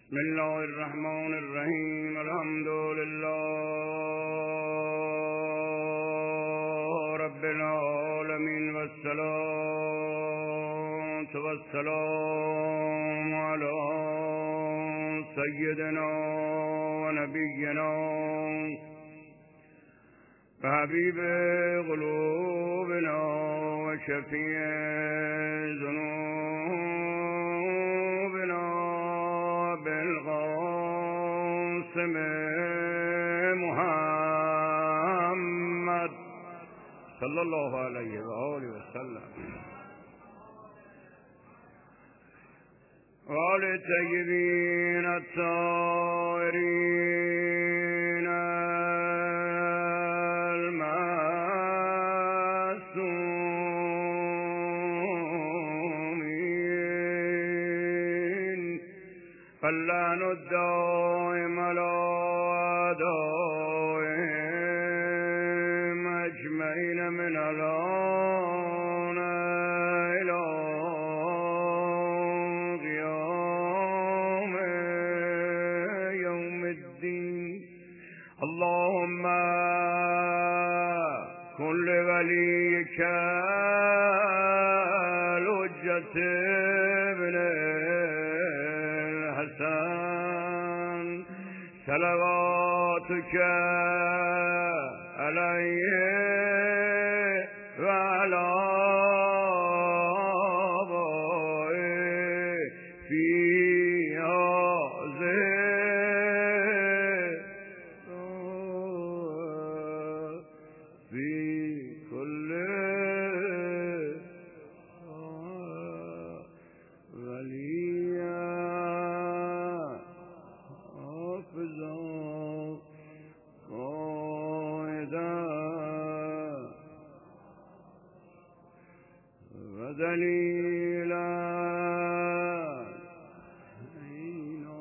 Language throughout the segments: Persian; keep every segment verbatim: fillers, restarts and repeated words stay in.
بسم الله الرحمن الرحیم. الحمد لله رب العالمین و الصلاة و السلام علی سیدنا و نبینا و حبیب قلوبنا و شفیع ذنوبنا بالقاسم محمد صلی الله علیه و آله و سلم و آل الطیبین الطاهرین المعصومین فاللعن الدائم على أعدائهم أجمعين من الآن إلى قيام يوم الدين. اللهم كن لوليك الحجة ابن الحسن صلواتك عليه وعلى آبائه في هذه في كل وليا حافظا قائدا ودليلا عينا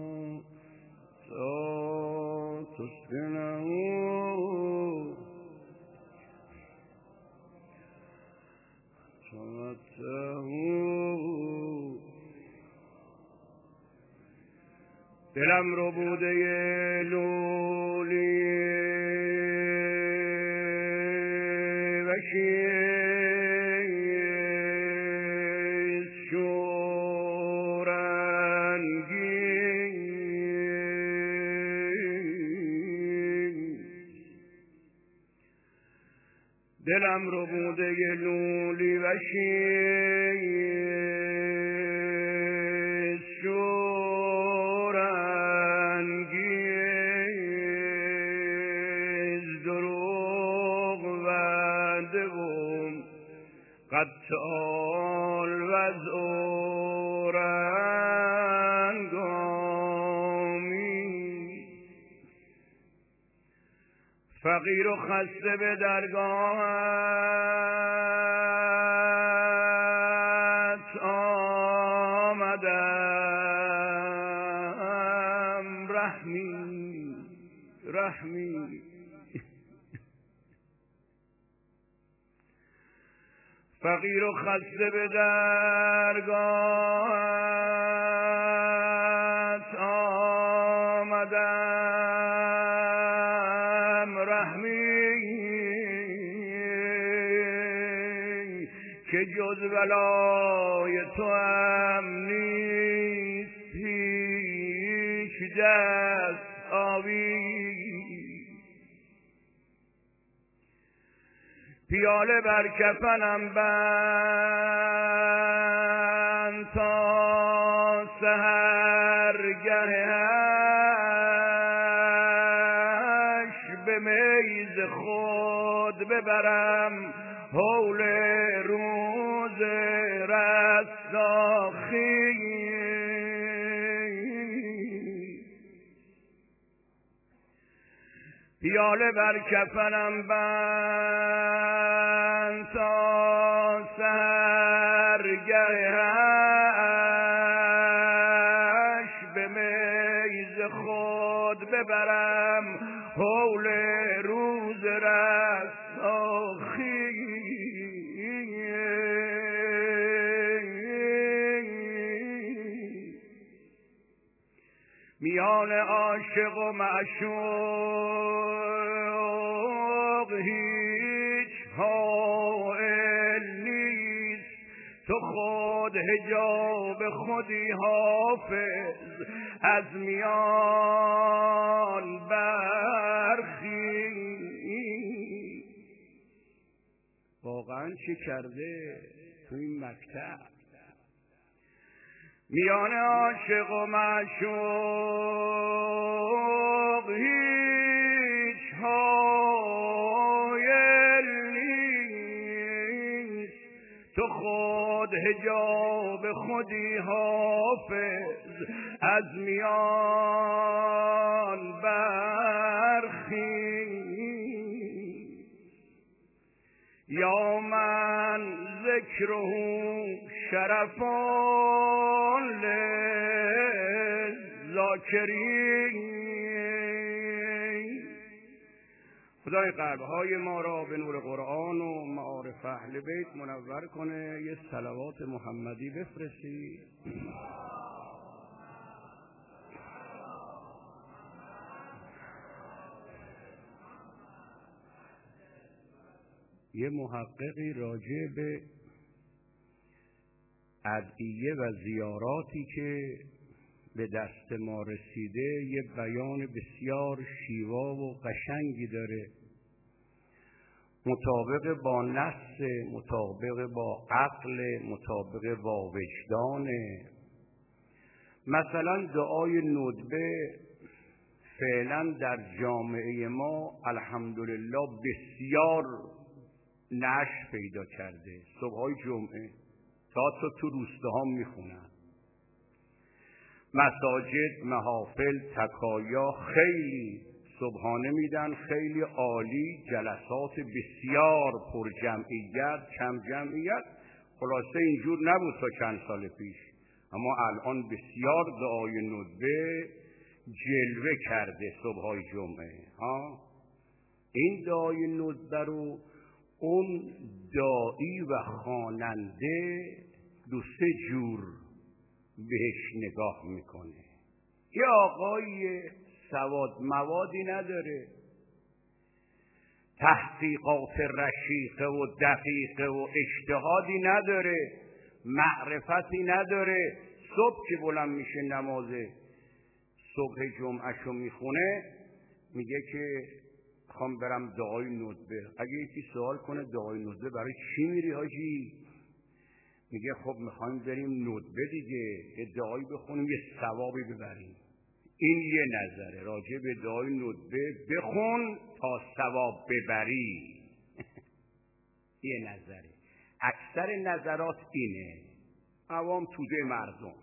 تسكنه تمته. دلم رو بوده لولی و شیز شورنگی. دلم رو بوده لولی و شیز شورنگیز دروغ ونده و قتال و زورنگامی. فقیر و خسته به درگاهت آمدم. رحمی رحمی فقیر و خسته به درگاهت آمدم. رحمی که جز ولای تو هم نیست هیچ دست آبی. پیاله بر کفنم بند تا سحرگهش به میز خود ببرم حول روز رستاخی. پیاله بر کفنم بند تا سحرگهش به میز خود ببرم حول روز رستاخی. میان عاشق و معشوق هیچ حائل نیست، تو خود حجاب خودی حافظ از میان برخیز. واقعا چه کرده تو این مکتب؟ میان عاشق و معشوق هیچ حائل نیست، تو خود حجاب خودی حافظ از میان برخیز. یا من ذکره شرفان للذاکرین. خدای قلب‌های ما را به نور قرآن و معارف اهل بیت منور کنه. یه صلوات محمدی بفرستید. یه محققی راجع به ادعیه و زیاراتی که به دست ما رسیده یه بیان بسیار شیوا و قشنگی داره، مطابق با نص، مطابق با عقل، مطابق با وجدان. مثلا دعای ندبه فعلا در جامعه ما الحمدلله بسیار نشر پیدا کرده. صبحای جمعه تا تو تو روستاها میخونن، مساجد، محافل، تکایا خیلی صبحانه میدن، خیلی عالی، جلسات بسیار پر جمعیت، کم جمعیت. خلاصه اینجور نبود تا چند سال پیش، اما الان بسیار دعای ندبه جلوه کرده صبحای جمعه. ها این دعای ندبه رو اون داعی و خواننده دو سه جور بهش نگاه میکنه. یه آقای سواد موادی نداره، تحقیقات رشیقه و دقیقه و اجتهادی نداره، معرفتی نداره. صبح که بلند میشه نماز صبح جمعهشو میخونه، میگه که خوام برم دعای ندبه. اگه یکی سوال کنه دعای ندبه برای چی میری حاجی؟ میگه خب میخوایم بریم ندبه دیگه، یه دعایی بخونیم یه ثوابی ببریم. این یه نظره راجع به دعای ندبه، بخون تا ثواب ببری. یه نظره. اکثر نظرات اینه، عوام توده مردم.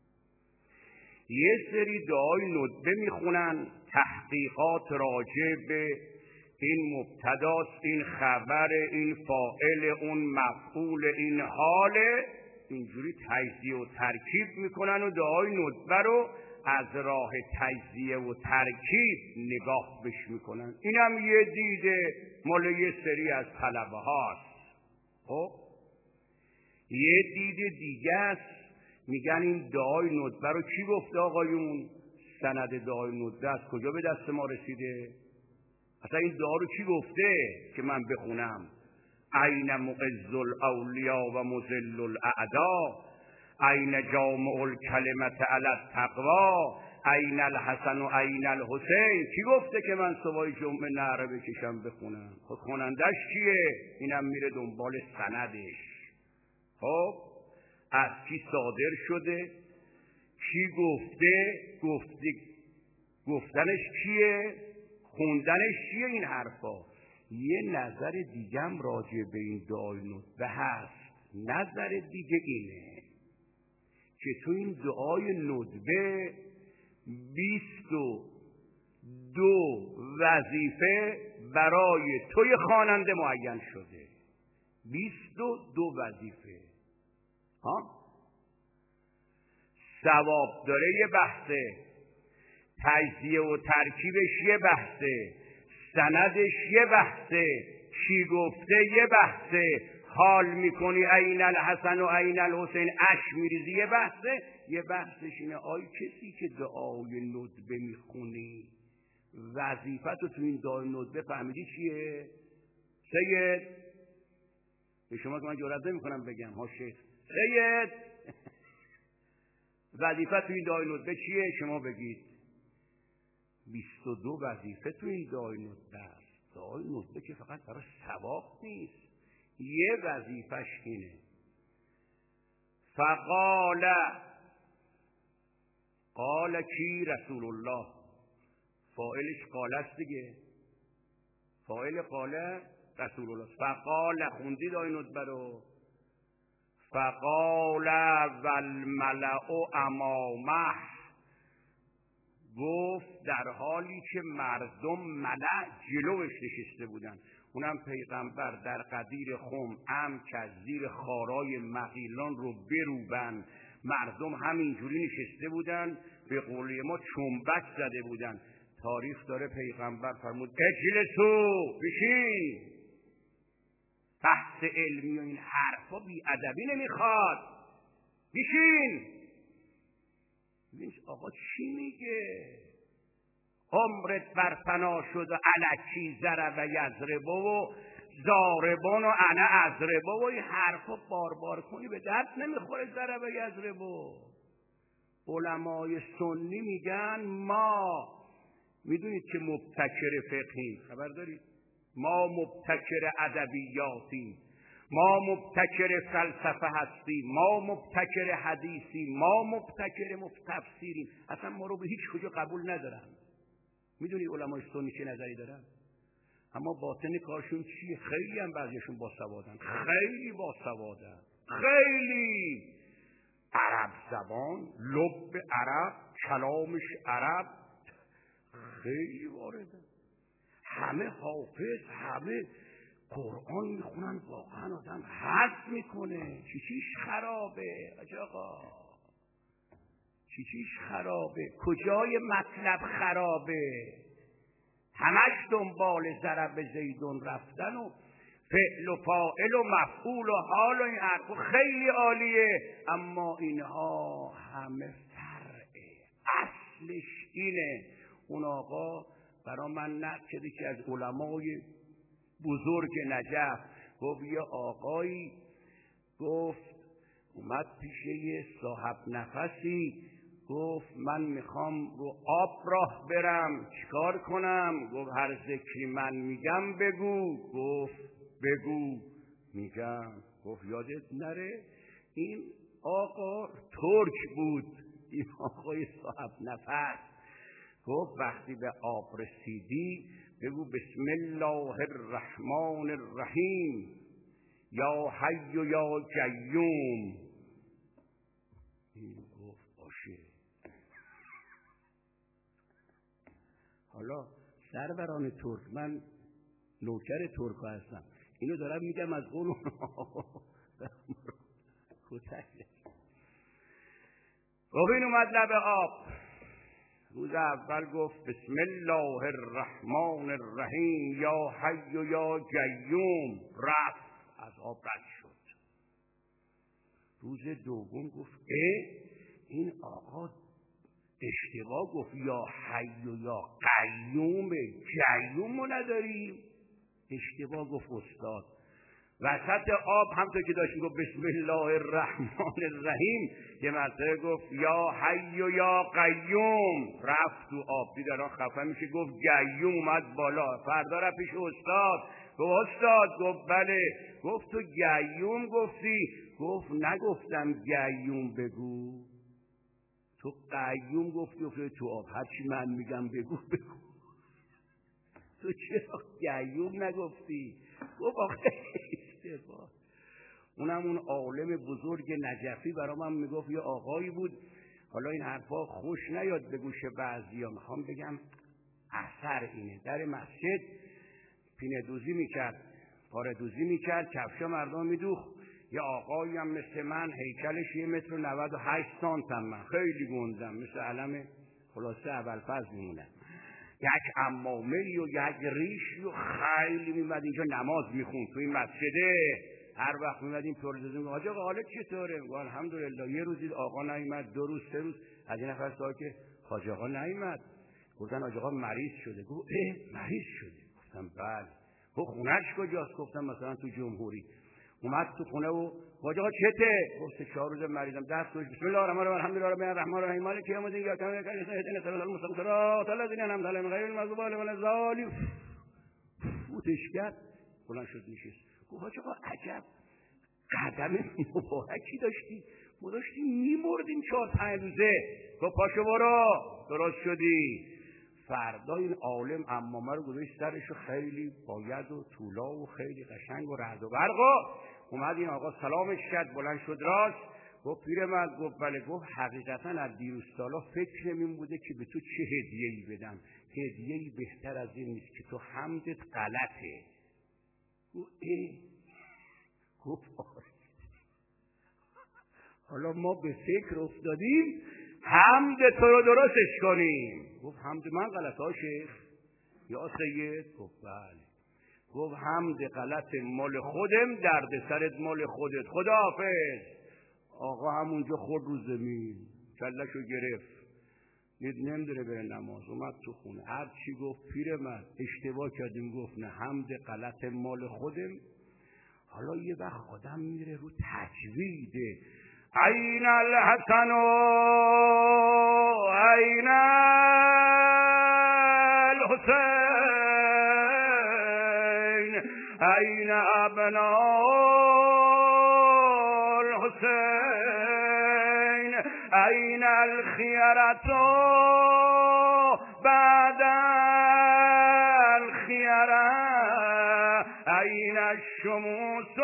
یه سری دعای ندبه میخونن، تحقیقات راجع به این مبتداست، این خبر، این فاعل، اون مفعول، این حاله، اینجوری تجزیه و ترکیب میکنن و دعای ندبه رو از راه تجزیه و ترکیب نگاه بش میکنن. اینم یه دیده مال یه سری از طلبه هاست. خب یه دید دیگه است، میگن این دعای ندبه رو کی گفته آقایون؟ سند دعای ندبه از کجا به دست ما رسیده؟ اصلا این دعا رو کی گفته که من بخونم؟ این مقز الاولیا و مذل الاعدا، این جامع الکلمت علی التقوا، این الحسن و این الحسین. کی گفته که من صبح جمعه نعره بکشم بخونم؟ خود خوانندش کیه؟ اینم میره دنبال سندش. خب از کی صادر شده؟ کی گفته؟ گفته گفتنش کیه؟ خوندنش چیه؟ این حرفا. یه نظر دیگم راجع به این دعای ندبه هست. نظر دیگه اینه که تو این دعای ندبه بیست و دو وظیفه برای توی خواننده معین شده. بیست و دو وظیفه. ها ثواب داره یه بحثه، تجزیه و ترکیبش یه بحثه، سندش یه بحثه، چی گفته یه بحثه، حال میکنی این الحسن و این الحسین اش میریزی یه بحثه. یه بحثش اینه آی کسی که دعای ندبه میخونی وظیفت رو تو این دعای ندبه فهمیدی چیه؟ سید به شما که من جرئت نمیکنم بگم ها شیخ سید وظیفت تو این دعای ندبه چیه؟ شما بگید. بیست و دو وظیفه تو این دعای ندبه است. دعای ندبه که فقط برای ثواب نیست، یه وظیفش اینه فقال قال کی؟ رسول الله. فاعلش قال است دیگه، فاعل قال رسول الله. فقال خوندی دعای ندبه رو. فقال والملأ امامه، گفت در حالی که مردم ملأ جلوش نشسته بودن. اونم پیغمبر در قدیر خم ام که از زیر خارای مغیلان رو بروبن، مردم همینجوری نشسته بودن، به قول ما چنبک زده بودن. تاریخ داره پیغمبر فرمود اجلسو، بشین. بحث علمی و این حرفا بی ادبی نمیخواد، بشین. ببینش آقا چی میگه؟ عمرت برفنا شد و علکی ضرب یضرب و ضاربان و انا اضرب و این حرفا بار بار کنی به درد نمیخوره. ضرب یضرب. علمای سنی میگن ما میدونید که مبتکر فقهیم، خبر دارید؟ ما مبتکر ادبیاتیم، ما مبتکر فلسفه هستیم، ما مبتکر حدیثیم، ما مبتکر تفسیریم. اصلا ما رو به هیچ کجا قبول ندارن. میدونی علمای سنی چه نظری دارن؟ اما باطن کارشون چیه؟ خیلی هم بعضیشون باسوادن، خیلی باسوادن، خیلی عرب زبان، لب عرب، کلامش عرب، خیلی وارده. همه حافظ، همه قرآن میخونن، واقعا آدم حس میکنه. چی چیش خرابه آقا؟ چی چیش خرابه؟ کجای مطلب خرابه؟ همش دنبال ضرب زیدون رفتن و فعل و فاعل و مفعول و حال و این حرف خیلی عالیه، اما اینها همه فرعه، اصلش اینه. اون آقا برا من نقشده که از علمای بزرگ نجف گفت یه آقایی گفت اومد پیش یه صاحب نفسی، گفت من میخوام رو آب راه برم، چیکار کنم؟ گفت هر ذکری من میگم بگو. گفت بگو. میگم. گفت یادت نره این آقا ترک بود، این آقای صاحب نفس. گفت وقتی به آب رسیدی بگو بسم الله الرحمن الرحیم یا حی و یا قیوم. این گفت باشه. حالا سروران ترک، من نوکر ترک هستم، اینو دارم میگم از قول کتک. گفت این اومد لب آب. روز اول گفت بسم الله الرحمن الرحیم یا حی و یا قیوم، رفت از آب رد شد. روز دوم گفت اه این آقا اشتباه گفت، یا حی و یا قیوم، قیوم رو نداریم. اشتباه گفت استاد. وسط آب همطور که داشت گفت بسم الله الرحمن الرحیم، یه مرتبه گفت یا حی و یا قیوم، رفت تو آب. دید الان خفه میشه، گفت قیوم، اومد بالا. فردا رفت پیش استاد. گفت استاد. گفت بله. گفت تو قیوم گفتی؟ گفت نگفتم قیوم بگو، تو قیوم گفتی افتاد تو آب. هرچی من میگم بگو بگو، تو چرا قیوم نگفتی؟ گفت آخه اشتباه. اونم اون عالم بزرگ نجفی برا من میگفت یه آقایی بود، حالا این حرفا خوش نیاد به گوش بعضیا، میخوام بگم اثر اینه. در مسجد پینه دوزی میکرد، پاره دوزی میکرد، کفشا مردم میدوخت. یه آقایی هم مثل من، هیکلش یه متر و نود و هشت سانتم، من خیلی گندم، مثل علم خلاصه ابوالفضل میمونم. یک عمامه و یک ریش و خیلی میمد اینجا نماز میخوند تو این مسجده. هر وقت میمدیم پرزدیم حاج آقا حالت چطوره؟ میگه الحمدلله. یه روزی آقا نیامد، دو روز سه روز از این نفر سوال که حاج آقا نیامد. گفتن حاج آقا مریض شده. گفت اه مریض شده؟ گفتم بله. گفت خونه‌اش کجاست؟ گفتم مثلا تو جمهوری. اومد تو خونه و حاج آقا چته؟ گفت چهار روز مریضم. دست گوش بسم الله الرحمن الرحیم الحمدلله رب الرحمن الرحیم مالک یوم الدین ایاک نعبد و ایاک نستعین اهدنا الصراط المستقیم صراط الذین انعمت علیهم غیر المغضوب علیهم ولا الضالین. فوتش کرد، بلند شد نشست. گفت حاج آقا عجب قدم مبارکی داشتی، ما داشتیم میمردیم چهار پنج روزه. گفت پاشو برو درست شدی. فردا این عالم عمامه رو گذاشت سرش و خیلی باید و طولا و خیلی قشنگ و رعد و برق و اومد این آقا سلامش کرد، بلند شد راست. گفت پیرمرد. گفت بله. گفت حقیقتا از دیروز سالا فکرم این بوده که به تو چه هدیه‌ای بدم، هدیه‌ای بهتر از این نیست که تو حمدت غلطه. گفت ای گفت آره. حالا ما به فکر افتادیم حمد تو رو درستش کنیم. گفت حمد من غلط ها شیخ یا سید؟ گفت بله. گفت حمد غلط مال خودم، درد سرت مال خودت. خداحافظ. آقا همونجا خود رو زمین کلشو گرفت، دید نمیدونه بره نماز. اومد تو خونه هر چی گفت پیرمرد اشتباه کردیم. گفت نه حمد غلط مال خودم. حالا یه وقت آدم میره رو تجویده. این الحسن و این الحسین این ابناء الحسین این الخیرة بعد الخیرة این الشموس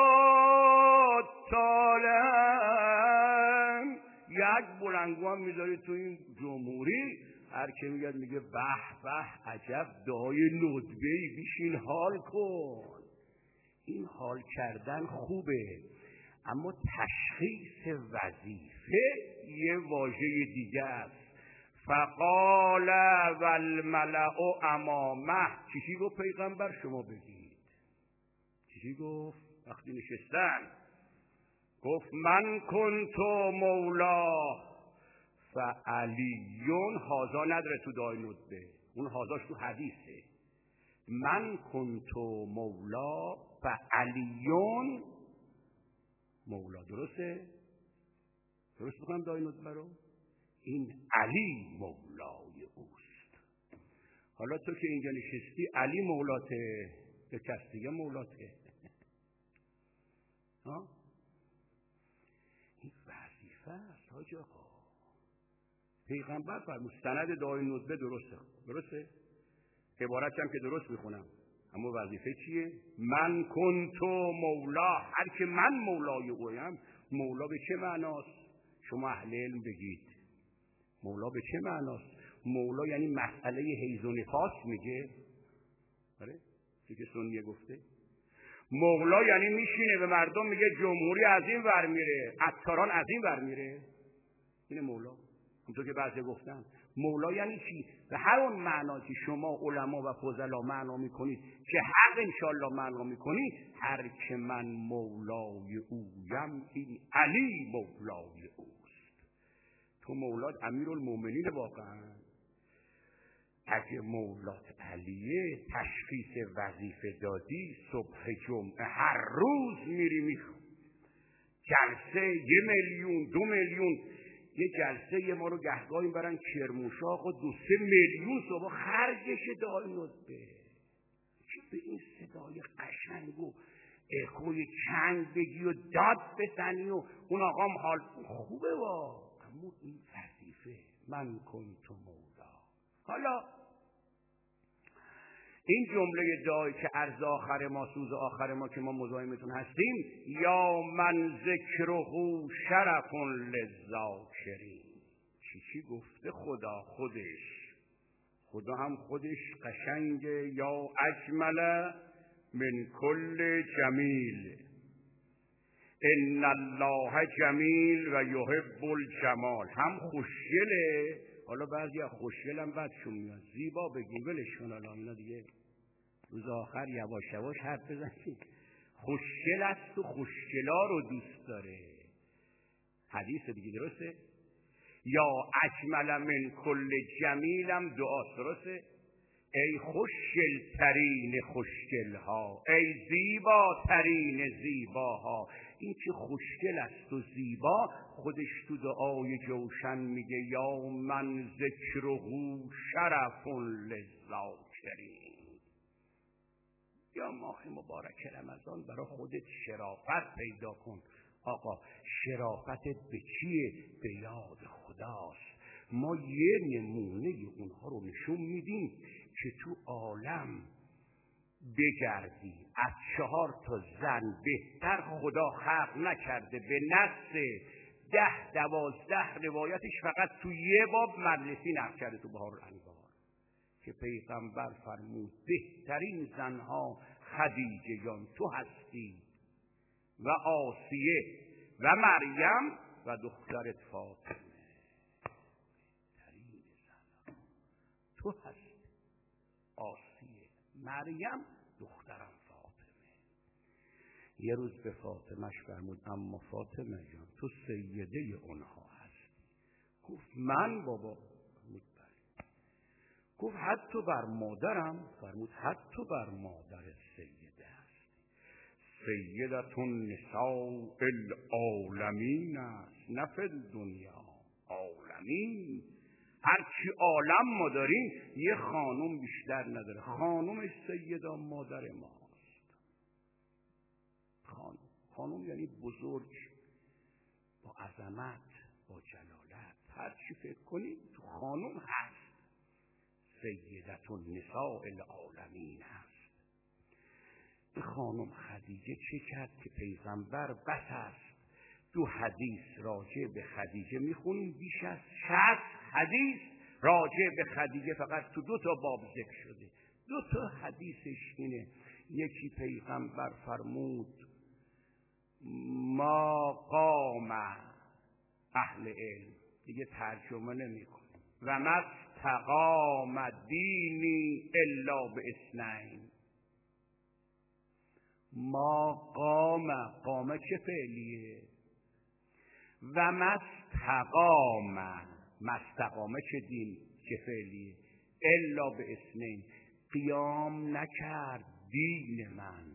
طالع. یک بلنگوان میذاری تو این جمهوری، هر که میگه میگه به به عجب دعای ندبه‌ای، بیشین حال کن. این حال کردن خوبه، اما تشخیص وظیفه یه واژه دیگه است. فقال والملأ امامه. چیزی گفت پیغمبر شما بگید؟ چیزی گفت وقتی نشستن؟ گفت من کنت مولا فعلیون. هازا نداره تو دعای ندبه، اون هازاش تو حدیثه. من کنت مولا فعلیون مولا. درسته؟ درست بکنم دعای ندبه رو؟ این علی مولای اوست. حالا تو که اینجا نشستی علی مولاته یا کس دیگه مولاته؟ ها؟ این وظیفه است حاج آقا. پیغمبر فرمود سند دعای ندبه درسته. درسته؟ عبارت هم که درست میخونم، اما وظیفه چیه؟ من کنت مولا. هر که من مولای اویم. مولا به چه معناست؟ شما اهل علم بگید مولا به چه معناست؟ مولا یعنی مسئله حیز و نفاس میگه؟ آره؟ چه که سنیه گفته؟ مولا یعنی میشینه به مردم میگه جمهوری از این ور میره، عطاران از این ور میره. اینه مولا. همونطور که بعضی گفتن مولا یعنی چی؟ به هر اون معنا که شما علما و فضلا معنا میکنید که حق انشالله معنا میکنید، هر که من مولای اویم این علی مولای اوست. تو مولات امیرالمومنین واقعا. اگه مولات علیه تشخیص وظیفه دادی، صبح جمعه هر روز میری میخون جلسه یه میلیون دو میلیون. یه جلسه یه ما رو گهگاهی برن کرموشاق و دو سه میلیون صبح خرجش دعای ندبه. چی به این صدای قشنگ و اخوی چنگ بگی و داد بزنی و اون آقام حال خوبه وا. اما این وظیفه من کنت مولا. حالا این جمله دعایی که عرض آخر ما سوز آخر ما که ما مزاحمتون هستیم، یا من ذکره شرف للذاکرین. چی چی گفته خدا؟ خودش خدا هم خودش قشنگه. یا اجمل من کل جمیل ان الله جمیل و یحب الجمال. هم خوشگله. حالا بعضی از خوشگل هم بدشون میاد. زیبا بگیم ولش کن. حالا اینا دیگه روز آخر یواش یواش حرف بزنید. خوشگل است و خوشگلا رو دوست داره. حدیث دیگه درسته؟ یا اجمل من کل جمیلم دعا درسته؟ ای خوشگل ترین خوشگل ها، ای زیبا ترین زیباها. این که خوشگل است و زیبا خودش تو دعای جوشن میگه یا من ذکره شرف للذاکرین. یا ماه مبارک رمضان برای خودت شرافت پیدا کن. آقا شرافتت به چیه؟ به یاد خداست. ما یه نمونه اونها رو نشون میدیم که تو عالم بگردی از چهار تا زن بهتر خدا خلق نکرده. به نص ده دوازده روایتش فقط تو یه باب مجلسی نقل کرده تو بهار الانوار که پیغمبر فرمود بهترین زنها خدیجه جان تو هستی و آسیه و مریم و دخترت فاطمه. بهترین زنها تو هستی، آسیه، مریم، دخترم فاطمه. یه روز به فاطمهش فرمود اما فاطمه جان تو سیده اونها هستی. گفت من بابا؟ فرمود بله. گفت حتی بر مادرم؟ فرمود حتی بر مادر سیده هستی. سیدتون نساء العالمین است، نه فی الدنیا، عالمین. هرچی عالم ما داریم یه خانم بیشتر نداره. خانم سیده مادر ماست. خانم خانم یعنی بزرگ، با عظمت، با جلالت. هرچی فکر کنید تو خانم هست. سیدتون نساء العالمین هست. این خانم خدیجه چه کرد که پیغمبر بس است دو حدیث راجع به خدیجه میخونیم، بیش از شصت حدیث راجع به خدیجه فقط تو دو تا باب ذکر شده. دو تا حدیثش اینه. یکی پیغمبر فرمود ما قام اهل علم، دیگه ترجمه نمی کنیم، و ما استقام دینی الا به اثنین. ما قام، قامه چه فعلیه؟ و مستقام، مستقامه چه دین چه فعلیه؟ الا به اثنین. قیام نکرد دین من،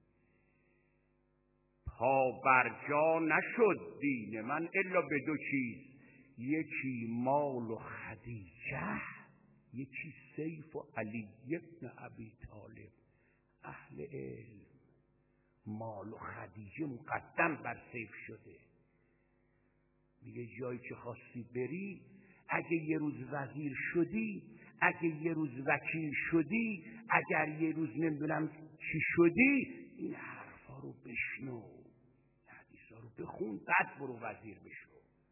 پا برجا نشد دین من الا به دو چیز. یکی مال و خدیجه، یکی سیف و علی ابن ابی طالب. اهل علم مال و خدیجه مقدم بر سیف شده. میگه جایی که خواستی بری، اگه یه روز وزیر شدی، اگه یه روز وکیل شدی، اگر یه روز نمیدونم چی شدی، این حرفا رو بشنو، حدیثا رو بخون، بعد برو وزیر بشو.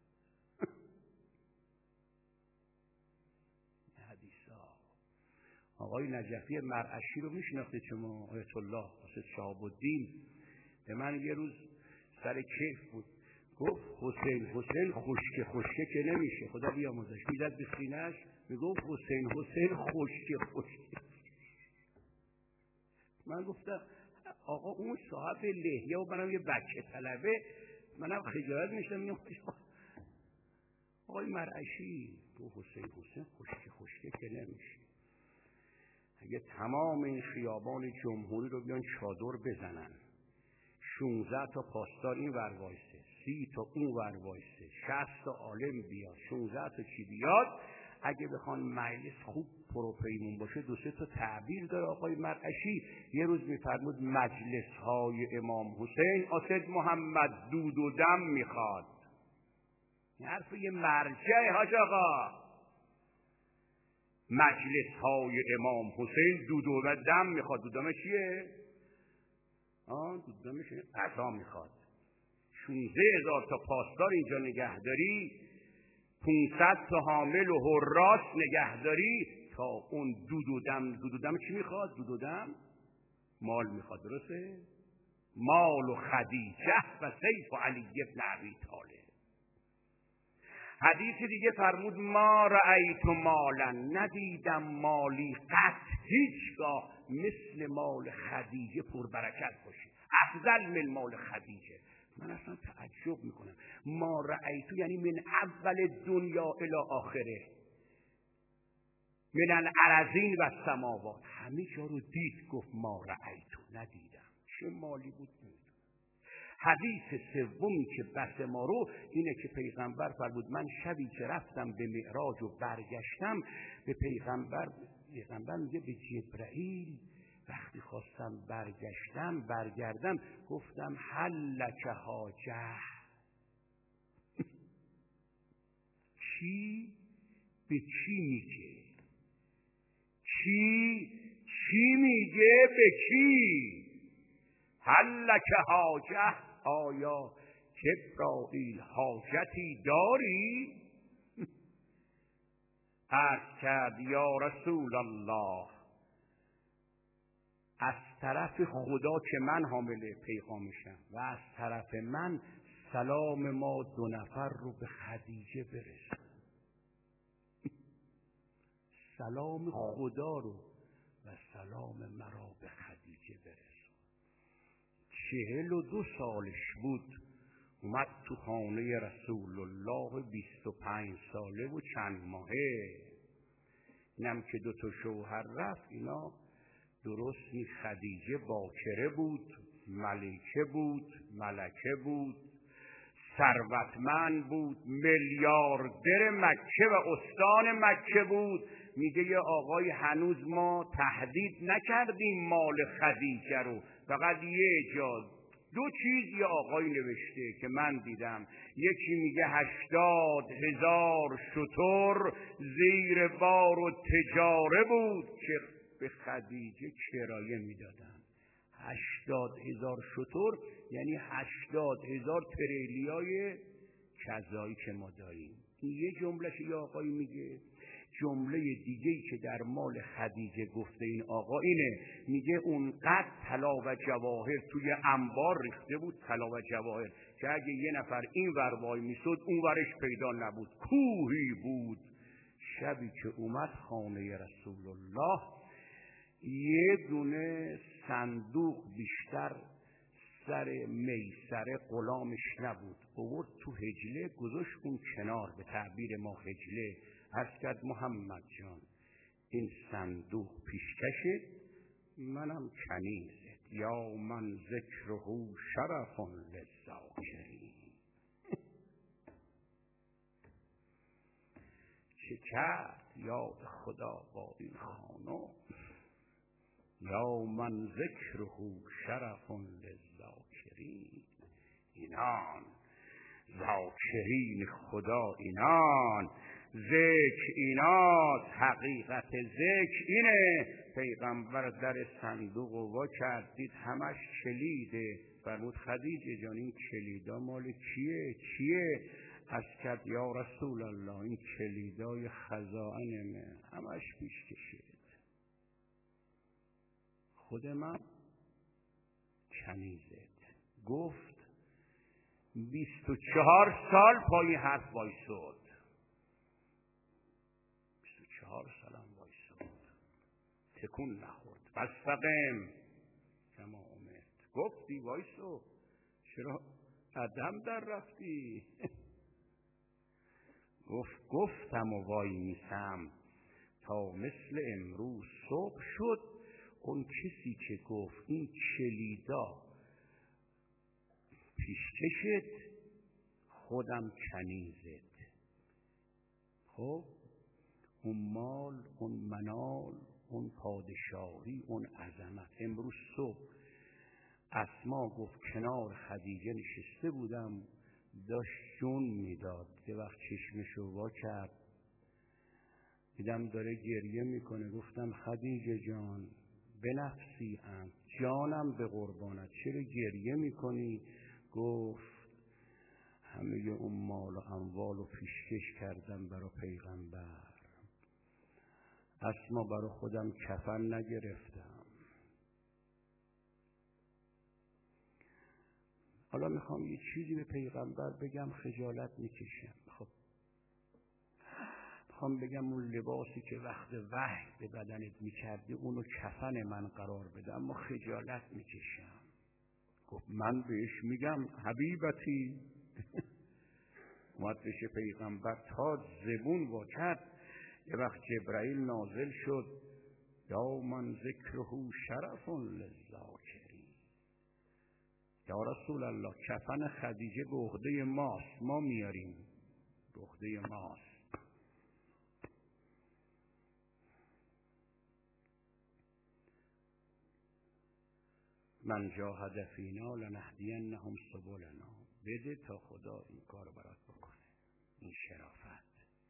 حدیثا. آقای نجفی مرعشی رو میشناختید شما؟ آیت الله حسین شهاب الدین به من یه روز سر کیف بود گفت حسین حسین خشکه خشکه که نمیشه، خدا بیامرزش، میزد به سینه‌اش میگفت حسین حسین خشکه خشکه. من گفتم آقا اون صاحب لحیه و منم یه بچه طلبه، منم خجالت میشم. میگم آقای مرعشی گفت حسین حسین خشکه خشکه که نمیشه. اگه تمام این خیابان جمهوری رو بیان چادر بزنن، شونزده تا پاسدار این ور وایسه، سی تا اون ور وایسه، شصت تا عالم بیاد، شونزده تا چی بیاد، اگه بخوان مجلس خوب پروپیمون باشه، دو سه تا تعبیر داره آقای مرعشی. یه روز میفرمود مجلس های امام حسین اسد محمد دود و دم میخواد. این حرف یه مرجع حاج آقا. مجلس های امام حسین دود و دم میخواد. دودمه چیه؟ آه دودمه چیه؟ عطا میخواد. شونزده هزار تا پاسدار اینجا نگهداری، پونصد تا حامل و حراس نگهداری، تا اون دود و دم. دود و دم چی میخواد؟ دود و دم مال میخواد، درسته؟ مال و خدیجه و سیف و علی ابن ابی طالب. حدیث دیگه فرمود ما رأیت مالا، ندیدم مالی قط هیچگاه مثل مال خدیجه پربرکت باشه. افضل من مال خدیجه. من اصلا تعجب میکنم. ما رأیتو یعنی من اول دنیا الی آخره، من الارضین و السماوات، همه جا رو دید. گفت ما رأیتو، ندیدم. چه مالی بود نمیدونم. حدیث سومی که بس ما رو اینه که پیغمبر فرمود من شبی که رفتم به معراج و برگشتم به پیغمبر، پیغمبر میگه به جبرائیل وقتی خواستم برگشتم برگردم گفتم هل لک حاجه. چی به چی میگه؟ چی چی میگه به چی؟ هل لک حاجه، آیا جبرائیل حاجتی داری؟ عرض کرد یا رسول الله، از طرف خدا که من حامل پیغامشم و از طرف من سلام ما دو نفر رو به خدیجه برسون. سلام خدا رو و سلام مرا به خدیجه برسون. چهل و دو سالش بود اومد تو خانه رسول الله، بیست و پنج ساله و چند ماهه. اینم که دو تا شوهر رفت، اینا درست نی. خدیجه باکره بود، ملکه بود، ملکه بود، ثروتمند بود، میلیاردر مکه و استان مکه بود. میگه یه آقای هنوز ما تهدید نکردیم مال خدیجه رو، فقط یه جا دو چیز یه آقای نوشته که من دیدم. یکی میگه هشتاد هزار شتر زیر بار و تجاره بود که به خدیجه کرایه میدادن. هشتاد هزار شتر یعنی هشتاد هزار تریلیای کذایی که ما داریم. این یه جملهش یه آقای میگه. جمله دیگه‌ای که در مال خدیجه گفته این آقا اینه، میگه اونقدر طلا و جواهر توی انبار ریخته بود، طلا و جواهر، که اگه یه نفر این ور وای میشد اون ورش پیدا نبود، کوهی بود. شبی که اومد خانه رسول الله، یه دونه صندوق بیشتر سر میسره غلامش نبود، آورد تو حجله گذاشت اون کنار، به تعبیر ما حجله. عرض کرد محمد جان این صندوق پیشکشه، منم کنیزت، یا من ذکره شرف للذاکرین. چه کرد یاد خدا با این خانم، یا من ذکره شرف للذاکرین. اینان ذاکرین خدا، اینان ذکر ایناست. حقیقت ذکر اینه. پیغمبر در صندوق و وا کرد، دید همش کلیده. فرمود خدیجه جان این کلیدا مال کیه؟ چیه؟ از کرد یا رسول الله این کلیدای خزائنمه، همش پیش کشید. خود من کنیزت. گفت بیست و چهار سال پای حرف وایساد، بیست و چهار سالم وایساد، تکون نخورد. فاستقم کما امرت. گفتی وایسو، چرا قدم در رفتی؟ گفت گفتم و وای میسم تا مثل امروز صبح شد. اون کسی که گفت این کلیدا پیشکشت، خودم کنیزت. خب اون مال، اون منال، اون پادشاهی، اون عظمت. امروز صبح اسما گفت کنار خدیجه نشسته بودم، داشت جون میداد. یه وقت چشمشو وا کرد، دیدم داره گریه میکنه. گفتم خدیجه جان به نفسی ام، جانم به قربانت، چرا گریه میکنی؟ گفت همه اون مال و اموال رو پیشکش کردم برای پیغمبر، اسما برای خودم کفن نگرفتم. حالا میخوام یه چیزی به پیغمبر بگم، خجالت میکشم. خب میخوام بگم اون لباسی که وقت وحی به بدنت میکردی اونو کفن من قرار بده، اما خجالت میکشم. گفت من بهش میگم حبیبتی. اومد پیش پیغمبر تا زبون وا کرد. یه وقت جبرائیل نازل شد، یا من ذکره شرف للذاکرین. یا رسول الله کفن خدیجه به عهده ماست، ما میاریم، به عهده ماست. من جاهد فینا لنهدینهم سبلنا. بده تا خدا این کار برات بکنه. این شرافت.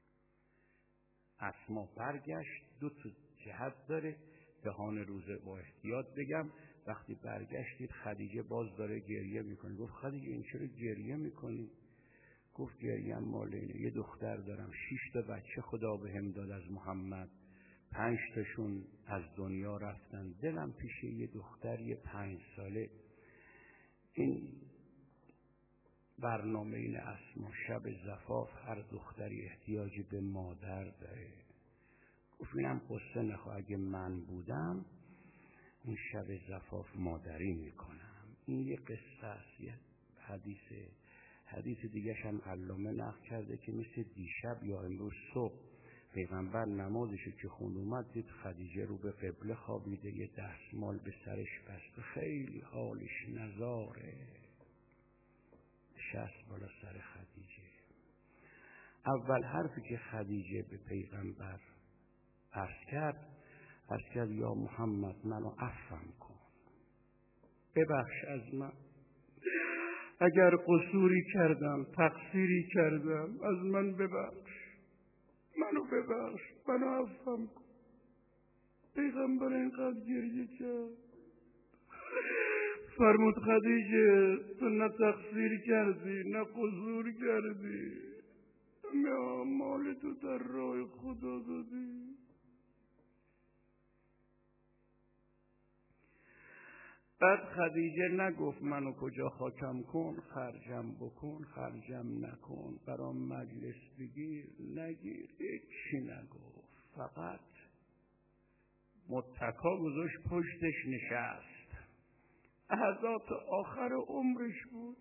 اسما برگشت، دو تا جهت داره، دهان روزه با احتیاط بگم. وقتی برگشتید خدیجه باز داره گریه میکنه. گفت خدیجه این چرا گریه میکنی؟ گفت گریم مال اینه، یه دختر دارم، شش تا بچه خدا بهم داد از محمد، پنج تاشون از دنیا رفتن، دلم پیشه یه دختر یه پنج ساله. این برنامه این اسما شب زفاف هر دختری احتیاجی به مادر داره. گفت اینم قصه نخوا، اگه من بودم این شب زفاف مادری میکنم. این یه قصه است، یه حدیثه. حدیث دیگه هم علامه نقل کرده که مثل دیشب یا امروز صبح پیغمبر نمازشو که خوند اومد دید خدیجه رو به قبله خوابیده، یه دستمال به سرش بسته، خیلی حالش نزاره، شست بالا سر خدیجه. اول حرفی که خدیجه به پیغمبر عرض کرد، عرض کرد یا محمد منو عفو کن، ببخش از من، اگر قصوری کردم تقصیری کردم از من ببخش، منو ببخش، منو عفو کن. پیغمبر اینقدر گریه کرد، فرمود خدیجه تو نه تقصیر کردی نه قصور کردی، همه مال تو در راه خدا دادی. بعد خدیجه نگفت منو کجا خاکم کن، خرجم بکن، خرجم نکن، برام مجلس بگیر نگیر، هیچی نگفت، فقط متکا گذاشت پشتش نشست. لحظات آخر عمرش بود.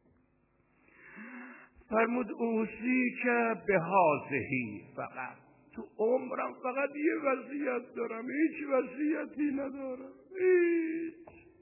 فرمود اوصی که به هازهی، فقط تو عمرم فقط یه وصیت دارم، هیچ وصیتی ندارم، هیچ.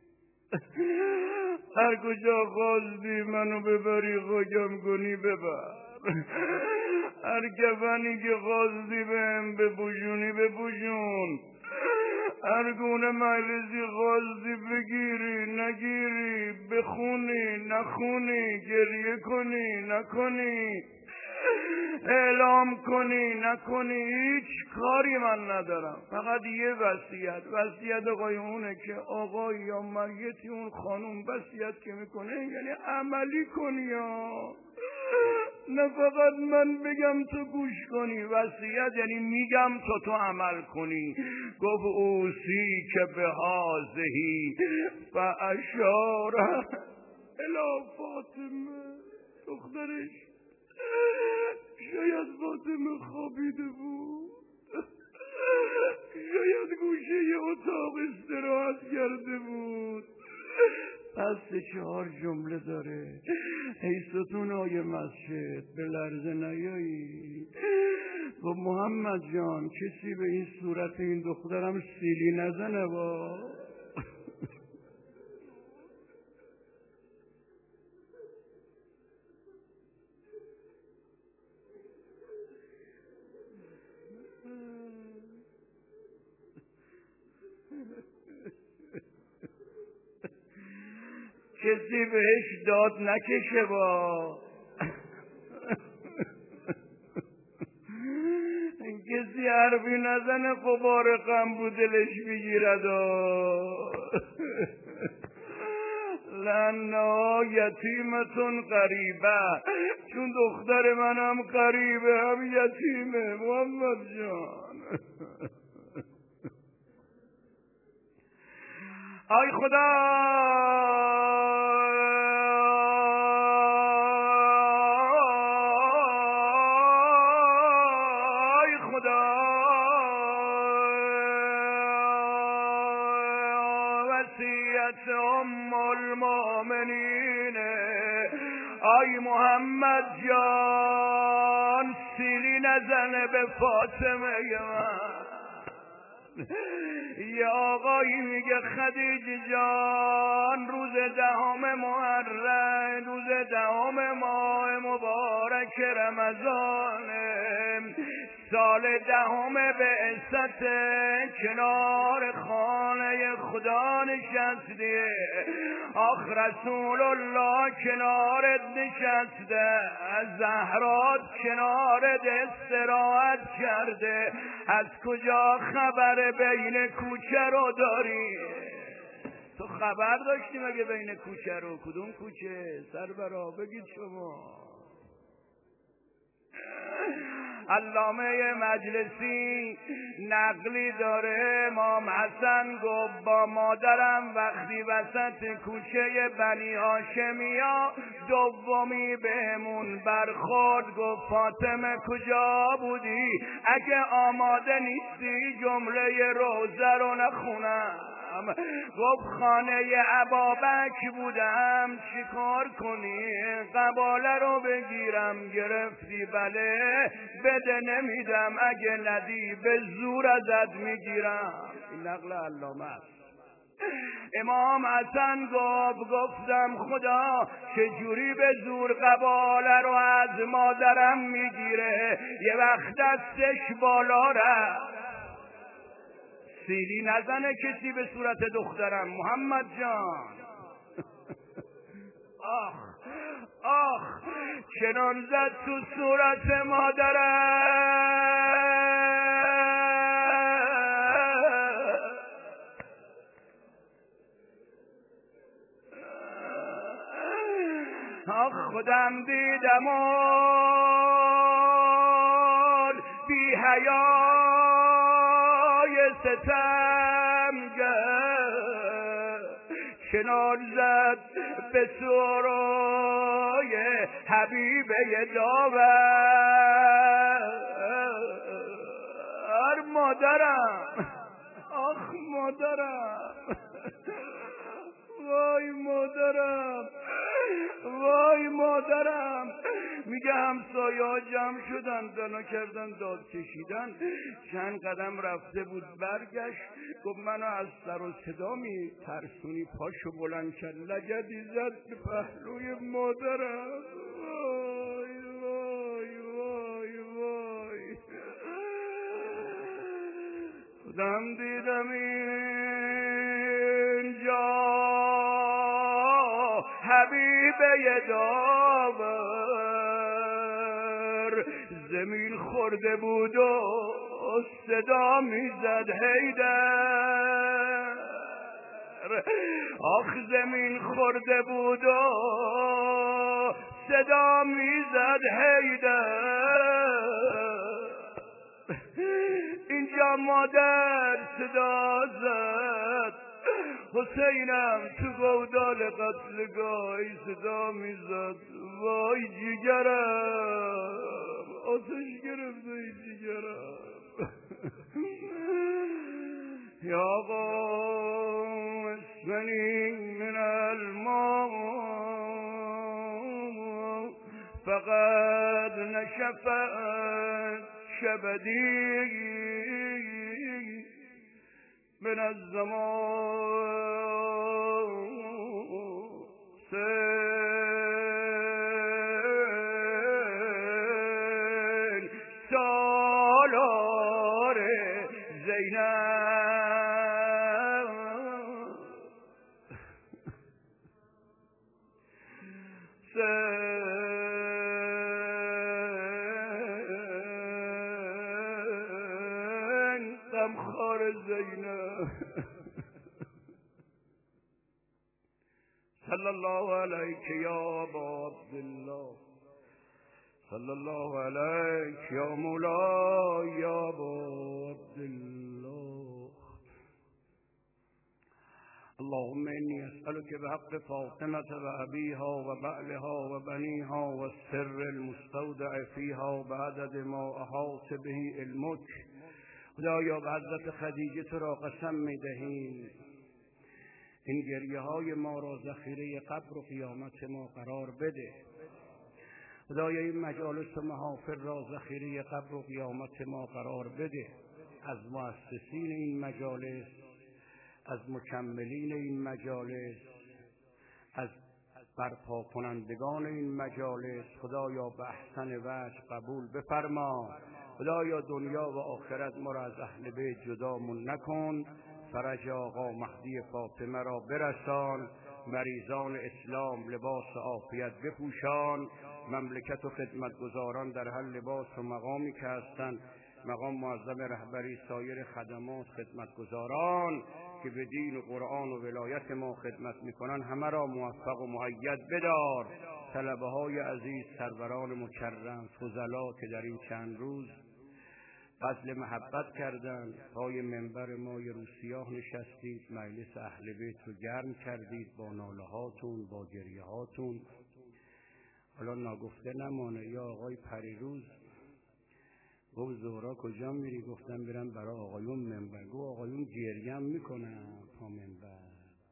هر کجا خواستی منو ببری خاکم کنی ببر، هر کفنی که خواستی بهم بپوشونی بپوشون، هر گونه مجلسی خواستی بگیری نگیری، بخونی نخونی، گریه کنی نکنی، اعلام کنی نکنی، هیچ کاری من ندارم، فقط یه وصیت. وصیت آقایونه که آقای یا مریتی اون خانوم وصیت که میکنه یعنی عملی کنی، یا نه فقط من بگم تو گوش کنی. وصیت یعنی میگم تو تو عمل کنی. گفت اوصی که به هازهی و اشاره الی فاطمه، دخترش شاید فاطمه خوابیده بود، شاید گوشه ی اتاق استراحت کرده بود. پس چهار جمله داره، ای ستونای مسجد به لرزه نیایی. و محمد جان کسی به این صورت این دخترم سیلی نزنه با. کسی بهش داد نکشه با. کسی حرفی نزنه غبار غم بود دلش بگیرد. لنا یتیمتون قریبه، چون دختر منم قریبه هم یتیمه محمد جان. آی خدا آی خدا وصیت حضرت ام المؤمنین. آی محمد جان سیلی نزنه به فاطمه من. یه آقایی میگه خدیجه جان روز دهم محرم، روز دهم ماه مبارک رمضانه، سال دهم بعثت، کنار خانه خدا نشستی. آخ رسول الله کنارت نشسته، زهرات کنارت استراحت کرده. از کجا خبر بین کوچه رو داری؟ تو خبر داشتی مگه بین کوچه رو؟ کدوم کوچه؟ سربرا بگید شما. علامه مجلسی نقلی داره، امام حسن گفت با مادرم وقتی وسط کوچه بنی هاشمیا دومی بهمون برخورد، گفت فاطمه کجا بودی؟ اگه آماده نیستی جمله روزه رو نخونم. گفت خانه ابابکر بودم، چیکار کنی؟ قباله رو بگیرم. گرفتی؟ بله بده نمیدم، اگه ندی به زور ازت میگیرم. این نقل علامه است. امام حسن گفت گفتم خدا چجوری به زور قباله رو از مادرم میگیره؟ یه وقت دستش بالا رفت. سیلی نزنه کسی به صورت دخترم محمد جان. آخ آخ چنان زد تو صورت مادرم. آخ خودم دیدم اون بی حیای ستمگر، چنان زد به سرای حبیبه داور. مادرم، آخ مادرم، وای مادرم، وای مادرم. میگه همسایه ها جمع شدن دانا کردن داد کشیدن. چند قدم رفته بود برگشت گفت منو از سر و صدا می ترسونی. پاشو بلند کرد لگدی زد به پهلوی مادرم. وای وای وای وای خودم دیدم اینجا حبیبه داور، زمین خورده بود و صدا میزد حیدر. آخ زمین خورده بود و صدا میزد حیدر. اینجا مادر صدا زد حسینم تو گودال قتلگاهی صدا میزد. وای جیگرم آتش گرفته ای جیگرم. یا آقا اسمنی من الماء فقد نشفت شبدی من الزمان سن سالار زینب. سن غمخوار زینب. صلی الله علیک یا ابا عبدالله، صلی الله علیک یا مولا یا ابا عبدالله. اللهم انی اسألک بحق فاطمة و ابیها و بعلها و بنیها و السر المستودع فیها بعدد ما احاط به علمک. خدایا به حضرت خدیجه تو را قسم میدهیم این گریه های ما را ذخیره قبر و قیامت ما قرار بده. خدایا این مجالس و محافل را ذخیره قبر و قیامت ما قرار بده. از مؤسسین این مجالس، از مکملین این مجالس، از برپا کنندگان این مجالس خدایا به احسن وجه قبول بفرما. خدایا دنیا و آخرت ما را از اهل بیت جدامون نکن. فرج آقا مهدی فاطمه را برسان. مریضان اسلام لباس عافیت بپوشان. مملکت و خدمتگزاران در هر لباس و مقامی که هستند، مقام معظم رهبری، سایر خدمات، خدمتگزاران که به دین و قرآن و ولایت ما خدمت میکنن، همه را موفق و مؤید بدار. طلبه های عزیز، سروران مکرم، فضلا که در این چند روز بذل محبت کردند، پای منبر ما یه روز سیاه نشستید، مجلس اهل بیت رو گرم کردید با ناله هاتون، با گریه هاتون. حالا ناگفته نمانه، یا آقای پریروز گفت زهرا کجا میری؟ گفتم برم برای آقایون منبر. گفت آقایون گریم میکنن پا منبر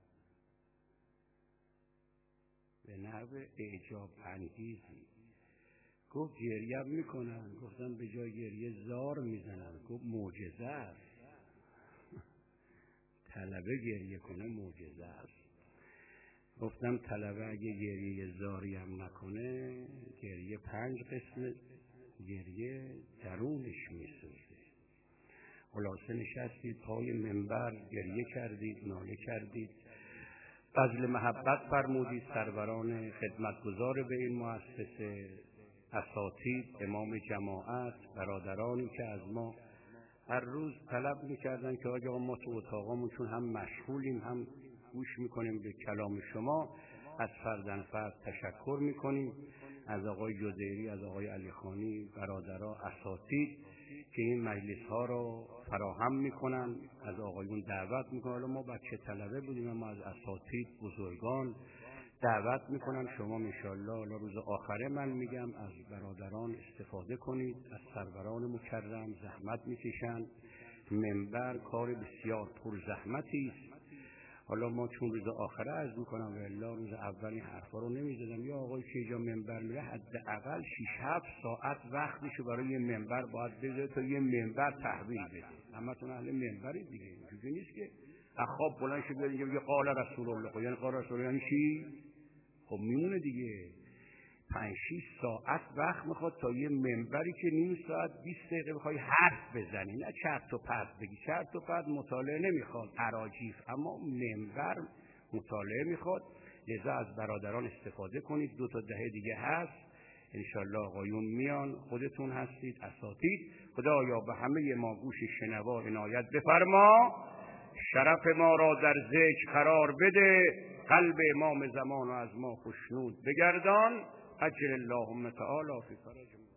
به نحو اعجاب انگیزی. گفت گریم میکنن. گفتم به جای گریه زار میزنن. گفت معجزه است. طلبه گریه کنه معجزه است. گفتم طلبه اگه گریه زاری هم نکنه، گریه پنج قسم گریه درونش میسوزه. خلاصه نشستید پای منبر، گریه کردید، ناله کردید، بذل محبت فرمودید. سروران خدمتگزار به این مؤسسه، اساتید، امام جماعت، برادرانی که از ما هر روز طلب میکردن که آقا ما تو اتاقامون چون هم مشغولیم هم گوش میکنیم به کلام شما، از فردن فرد تشکر میکنیم. از آقای جزیری، از آقای علیخانی، برادرها، اساتید که این مجلس ها رو فراهم میکنن، از آقایون دعوت میکنن. حالا ما بچه طلبه بودیم، اما از اساتید بزرگان دعوت میکنن. شما انشالله حالا روز آخره من میگم از برادران استفاده کنید، از سروران مکرم زحمت میکشن. منبر کار بسیار پر زحمتی است. حالا ما چون روز آخره عرض میکنم و الا روز اولی حرفا رو نمیزدم. یا آقای که اینجا منبر میره حداقل شش هفت ساعت وقتشو برای یه منبر باید بذاره تا یه منبر تحویل بده. همتون اهل منبری دیگه، اینجوری نیست که اخواب بلند شه بیاد اینجا قال رسول الله. یعنی قال رسول الله یعنی چی؟ خب میمونه دیگه. پنج شش ساعت وقت میخواد تا یه منبری که نیم ساعت بیست دقیقه بخوای حرف بزنی، نه چرت و پرت بگی. چرت و پرت مطالعه نمیخواد، اراجیف، اما منبر مطالعه میخواد. لذا از برادران استفاده کنید. دو تا دهه دیگه هست انشالله آقایون میان، خودتون هستید، اساتید. خدایا به همه ما گوش شنوا عنایت بفرما. شرف ما را در ذکر قرار بده. قلب امام زمان از ما خوشنود بگردان. اجل اللهم تعالی فی فرج